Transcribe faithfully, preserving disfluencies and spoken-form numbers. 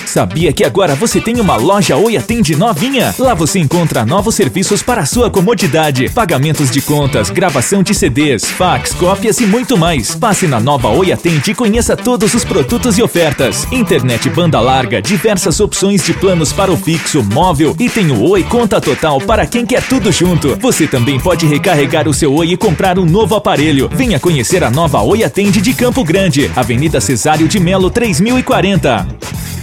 Sabia que agora você tem uma loja Oi Atende novinha? Lá você encontra novos serviços para a sua comodidade. Pagamentos de contas, gravação de C Ds, fax, cópias e muito mais. Passe na nova Oi Atende e conheça todos os produtos e ofertas. Internet banda larga, diversas opções de planos para o fixo, móvel e tem o Oi Conta Total para quem quer tudo junto. Você também pode recarregar o seu Oi e comprar um novo aparelho. Venha conhecer a nova Oi Atende de Campo Grande, Avenida Cesário de Melo três mil e quarenta.